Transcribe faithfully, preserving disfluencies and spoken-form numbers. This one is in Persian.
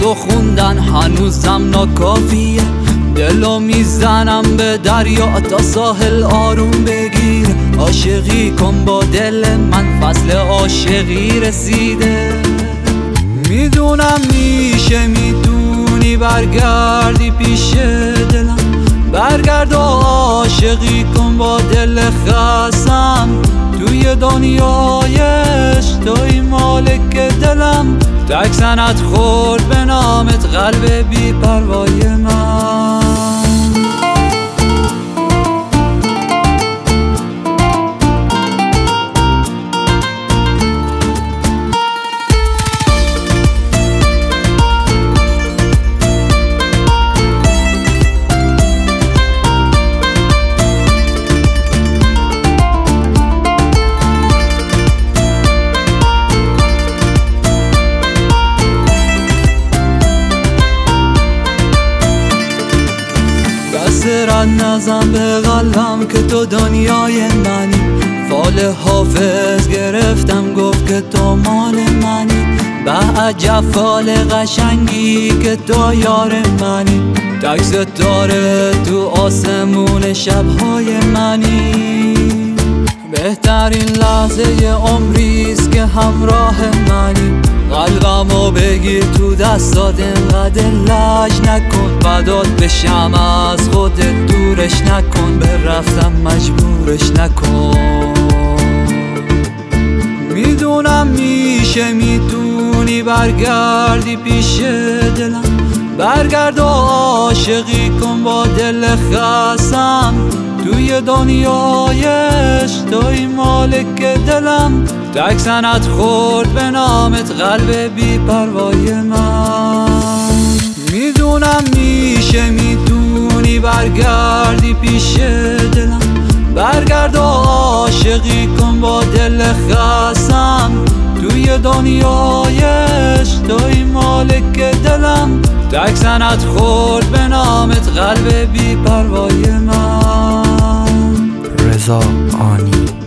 تو خوندن هنوزم ناکافیه. دلو میزنم به دریا تا ساحل آروم بگیر. عاشقی کن با دل من، فصل عاشقی رسیده. میدونم میشه میتونی برگردی پیش دلم، برگرد و عاشقی کن با دل خستم. توی دنیایش توی مالک دلم، تک سنت خورد به نامت قلب بی پروای من. رد نزن به قلبم که تو دنیای منی. فال حافظ گرفتم گفت که تو مال منی. به عجب فال قشنگی که تو یار منی. تک ستاره تو آسمون شبهای منی. بهترین لحظه عمریست که همراه منی. قلبمو بگیر تو دستات، انقدر لج نکن بدات بشم از خودت دورش نکن. به رفتم مجبورش نکن. میدونم میشه میتونی برگردی پیش دلم، برگرد و عاشقی کن با دل خستم. توی دنیایش توی مالک دلم، تک سنت خورد به نامت قلب بی پروای من. میدونم میشه میتونی برگردی پیش دلم، برگرد و عاشقی کن با دل خستم. توی دنیایش توی مالک دلم، تک سنت خورد به نامت قلب بی پروای من. رضا آنی.